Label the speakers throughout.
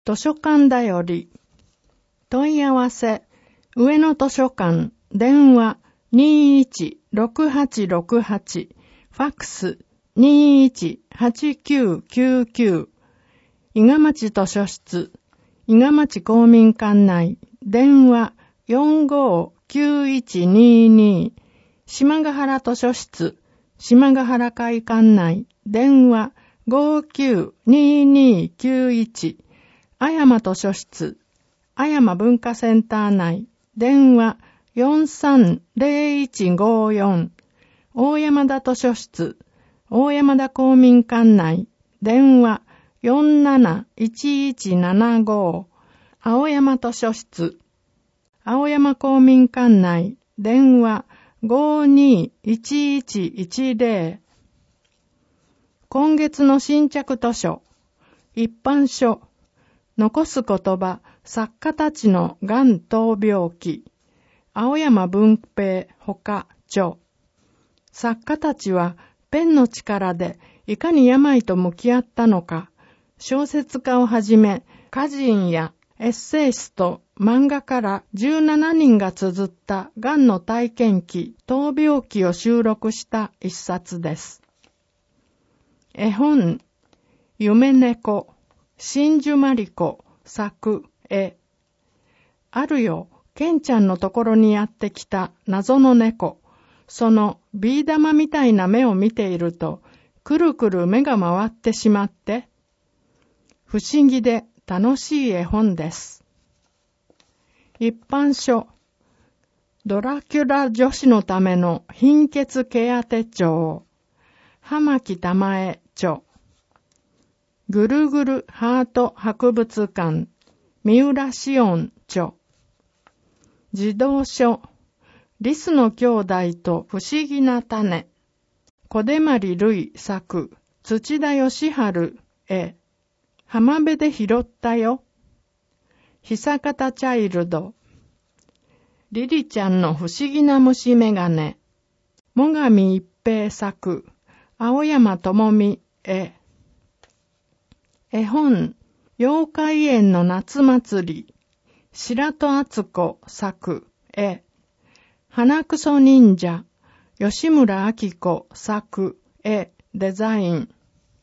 Speaker 1: 図書館だより。問い合わせ、上野図書館、電話216868、ファックス218999、伊賀町図書室、伊賀町公民館内、電話459122、島ヶ原図書室、島ヶ原会館内、電話592291、阿山図書室、阿山文化センター内、電話430154、大山田図書室、大山田公民館内、電話471175、青山図書室、青山公民館内、電話521110。今月の新着図書、一般書、残す言葉、作家たちのがん闘病記、青山文平ほか著。作家たちはペンの力でいかに病と向き合ったのか、小説家をはじめ歌人やエッセイスト、漫画家ら17人が綴ったがんの体験記、闘病記を収録した一冊です。絵本、夢猫、真珠まりこ作絵。あるよ、ケンちゃんのところにやってきた謎の猫。そのビー玉みたいな目を見ていると、くるくる目が回ってしまって、不思議で楽しい絵本です。一般書、ドラキュラ女子のための貧血ケア手帳、浜木玉江著。ぐるぐるハート博物館、三浦紫音著。児童書、リスの兄弟と不思議な種、小出丸類作、土田義治絵。浜辺で拾ったよ。久方チャイルド。リリちゃんの不思議な虫眼鏡。最上一平作、青山智美絵。絵本、妖怪園の夏祭り。白戸敦子作絵。花くそ忍者。吉村明子作絵デザイン。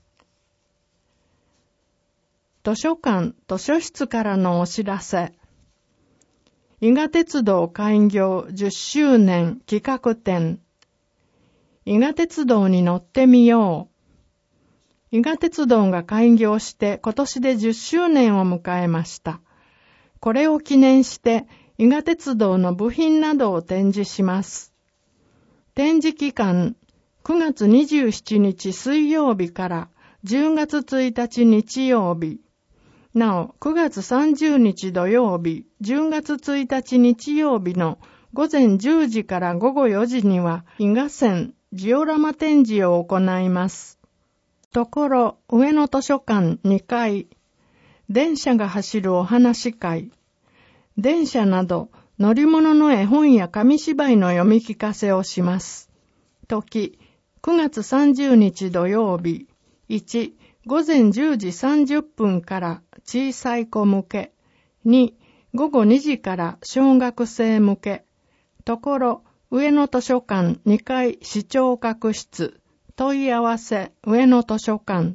Speaker 1: 図書館図書室からのお知らせ。伊賀鉄道開業10周年企画展。伊賀鉄道に乗ってみよう。伊賀鉄道が開業して今年で10周年を迎えました。これを記念して伊賀鉄道の部品などを展示します。展示期間9月27日水曜日から10月1日日曜日。なお、9月30日土曜日、10月1日日曜日の午前10時から午後4時には、伊賀線ジオラマ展示を行います。ところ、上野図書館2階、電車が走るお話会、電車など乗り物の絵本や紙芝居の読み聞かせをします。時、9月30日土曜日、1、午前10時30分から小さい子向け。2、午後2時から小学生向け。ところ、上野図書館2階視聴覚室。問い合わせ、上野図書館。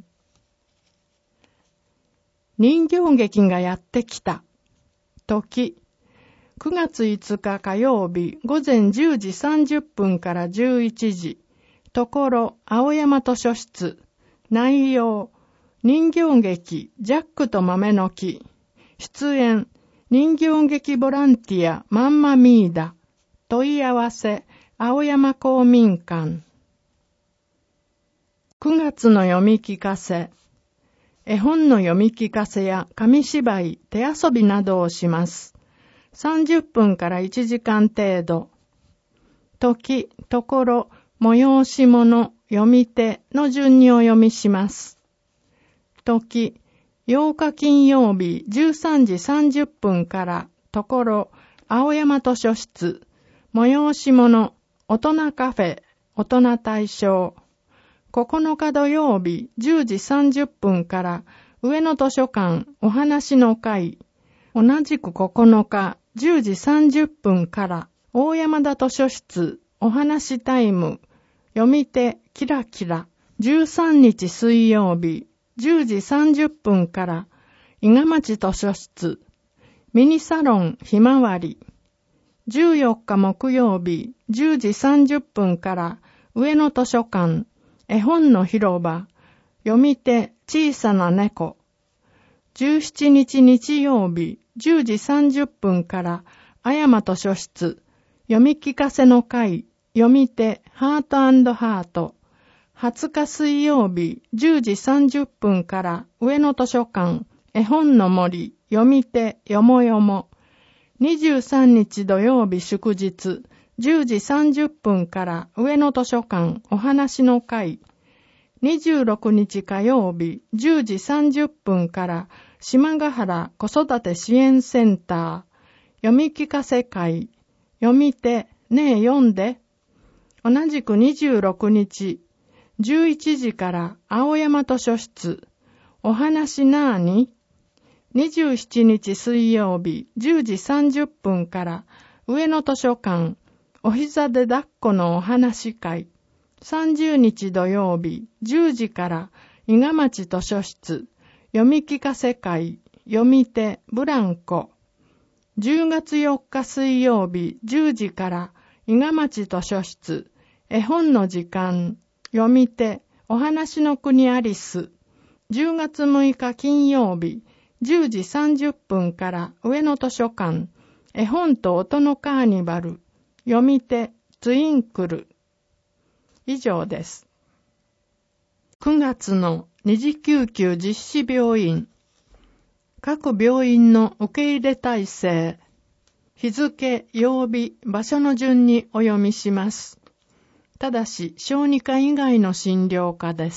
Speaker 1: 人形劇がやってきた。時、9月5日火曜日午前10時30分から11時。ところ、青山図書室。内容、人形劇ジャックと豆の木。出演、人形劇ボランティアマンマミーダ。問い合わせ、青山公民館。9月の読み聞かせ。絵本の読み聞かせや紙芝居、手遊びなどをします。30分から1時間程度。時、ところ、催し物、読み手の順にお読みします。時、8日金曜日13時30分から、ところ、青山図書室、催し物、大人カフェ、大人対象。9日土曜日10時30分から、 上野図書館お話の会、同じく9日10時30分から大山田図書室お話タイム、読み手キラキラ、13日水曜日10時30分から伊賀町図書室ミニサロンひまわり、14日木曜日10時30分から上野図書館絵本の広場、読み手小さな猫、17日日曜日10時30分からあやま図書室読み聞かせの会、読み手ハート&ハート、20日水曜日10時30分から上野図書館絵本の森、読み手よもよも、23日土曜日祝日10時30分から上野図書館お話の会、26日火曜日10時30分から島ヶ原子育て支援センター読み聞かせ会、読み手ねえ読んで、同じく26日11時から青山図書室お話なーに、27日水曜日10時30分から上野図書館お膝で抱っこのお話会、30日土曜日10時から伊賀町図書室読み聞かせ会、読み手ブランコ、10月4日水曜日10時から伊賀町図書室絵本の時間、読み手お話の国アリス、10月6日金曜日10時30分から上野図書館絵本と音のカーニバル、読み手ツインクル。以上です。9月の二次救急実施病院、各病院の受け入れ体制、日付、曜日、場所の順にお読みします。ただし小児科以外の診療科です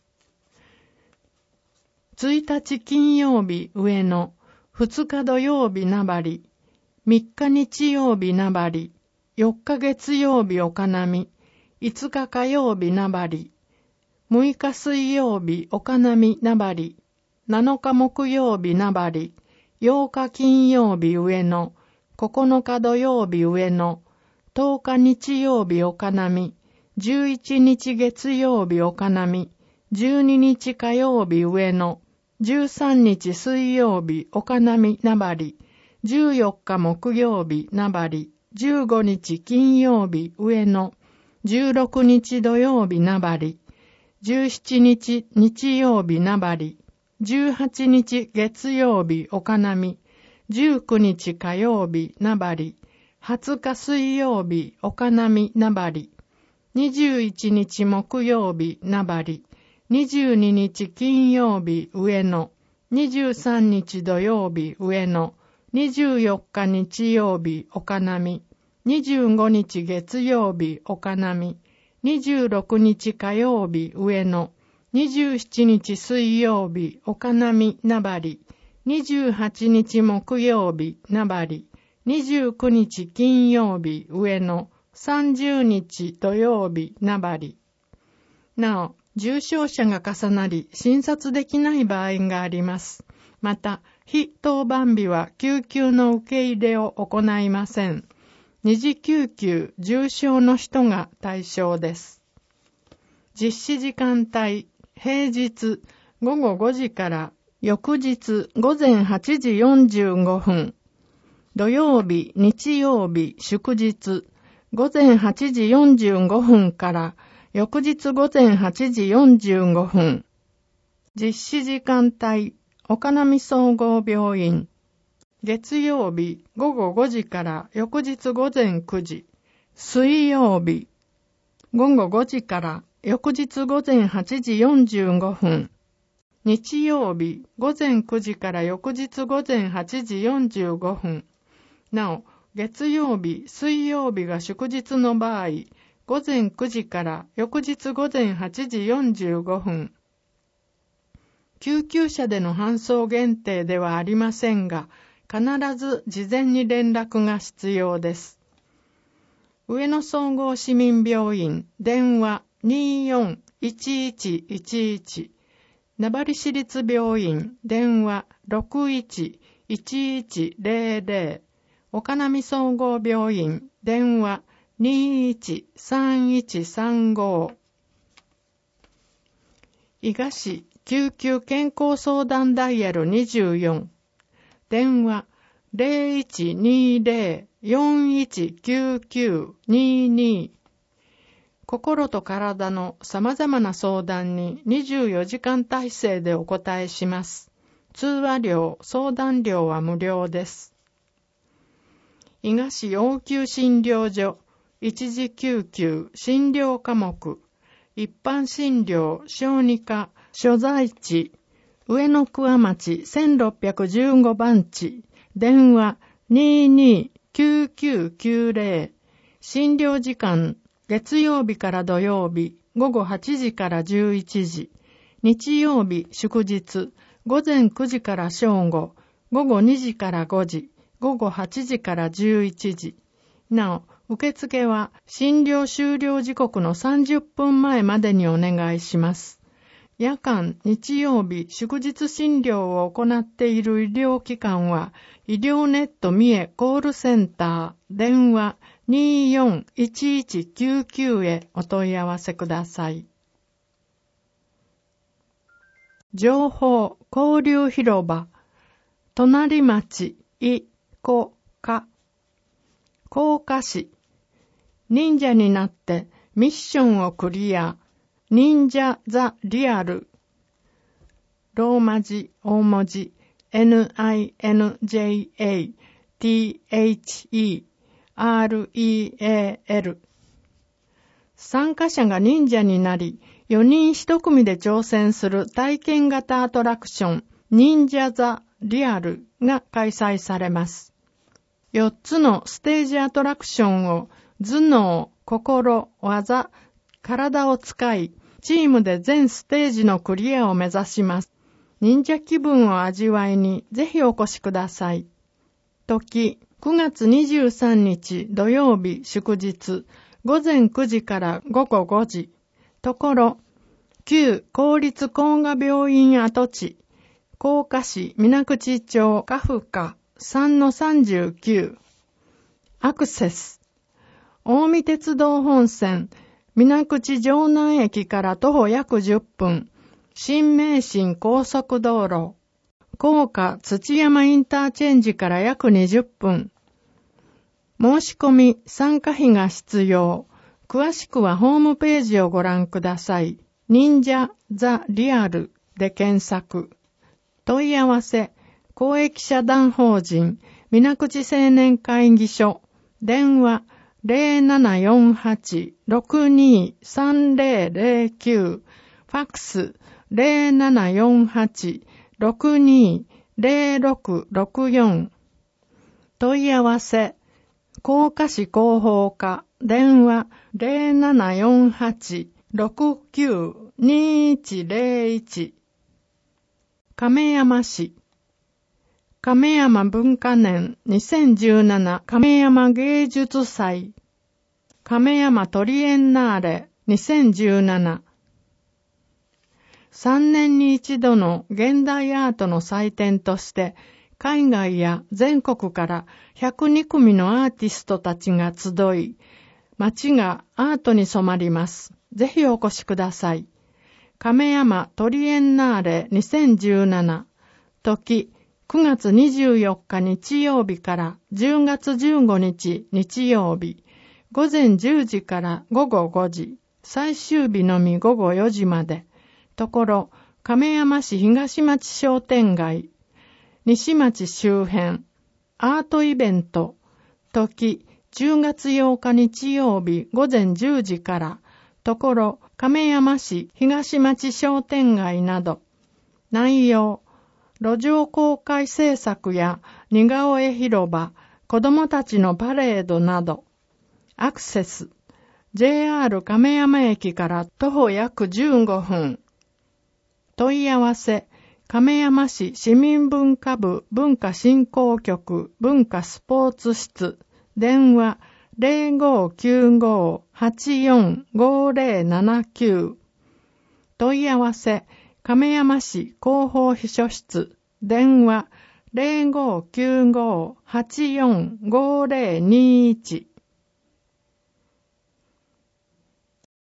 Speaker 1: 。1日金曜日上野、2日土曜日名張、3日日曜日名張、4日月曜日岡波、5日火曜日名張、6日水曜日岡波名張、7日木曜日名張、8日金曜日上野、9日土曜日上野、10日日曜日岡波、11日月曜日岡波、12日火曜日上野、13日水曜日岡波名張、14日木曜日名張、15日金曜日上野、16日土曜日名張、17日日曜日名張、18日月曜日岡波、19日火曜日名張、20日水曜日岡波名張、21日木曜日名張、22日金曜日上野、23日土曜日上野、24日日曜日岡波、25日月曜日岡波、26日火曜日上野、27日水曜日岡波名張、28日木曜日名張、29日金曜日上野、30日土曜日名張。なお、重症者が重なり診察できない場合があります。また、非当番日は救急の受け入れを行いません。二次救急重症の人が対象です。実施時間帯、平日午後5時から翌日午前8時45分、土曜日、日曜日、祝日午前8時45分から翌日午前8時45分。実施時間帯、岡波総合病院。月曜日午後5時から翌日午前9時。水曜日午後5時から翌日午前8時45分。日曜日午前9時から翌日午前8時45分。なお、月曜日、水曜日が祝日の場合、午前9時から翌日午前8時45分。救急車での搬送限定ではありませんが、必ず事前に連絡が必要です。上野総合市民病院電話 24-1111 名張市立病院電話 61-1100 岡波総合病院電話 21-3135 伊賀市救急健康相談ダイヤル24電話 0120-419922 心と体の様々な相談に24時間体制でお答えします。通話料、相談料は無料です。伊賀市応急診療所、一時救急、診療科目、一般診療、小児科、所在地、上野桑町1615番地、電話229990、診療時間、月曜日から土曜日、午後8時から11時、日曜日、祝日、午前9時から正午、午後2時から5時、午後8時から11時。なお、受付は診療終了時刻の30分前までにお願いします。夜間、日曜日、祝日診療を行っている医療機関は、医療ネット三重コールセンター、電話241199へお問い合わせください。情報交流広場、隣町、こか、甲賀市、忍者になってミッションをクリア、忍者ザ・リアル、ローマ字、大文字、NINJATHEREAL。参加者が忍者になり、4人1組で挑戦する体験型アトラクション、忍者ザ・リアルが開催されます。4つのステージアトラクションを頭脳、心、技、体を使い、チームで全ステージのクリアを目指します。忍者気分を味わいにぜひお越しください。時、9月23日土曜日祝日、午前9時から午後5時。ところ、旧公立工賀病院跡地、甲賀市水口町加布課 3-39。アクセス。近江鉄道本線、水口城南駅から徒歩約10分。新名神高速道路、甲賀土山インターチェンジから約20分。申し込み、参加費が必要。詳しくはホームページをご覧ください。忍者ザ・リアルで検索。問い合わせ、公益社団法人、水口青年会議所、電話0748-623009、ファックス0748-620664。問い合わせ、甲賀市広報課、電話0748-692101。亀山市、亀山文化年2017亀山芸術祭、亀山トリエンナーレ2017。3年に一度の現代アートの祭典として、海外や全国から102組のアーティストたちが集い、街がアートに染まります。ぜひお越しください。亀山トリエンナーレ2017。時、9月24日日曜日から10月15日日曜日、午前10時から午後5時、最終日のみ午後4時まで。ところ、亀山市東町商店街、西町周辺、アートイベント、時、10月8日日曜日午前10時から、ところ、亀山市東町商店街など、内容、路上公開制作や似顔絵広場、子供たちのパレードなど、アクセス、JR 亀山駅から徒歩約15分。問い合わせ、亀山市市民文化部文化振興局文化スポーツ室、電話0595-845079。問い合わせ、 亀山市広報秘書室、電話 0595-845021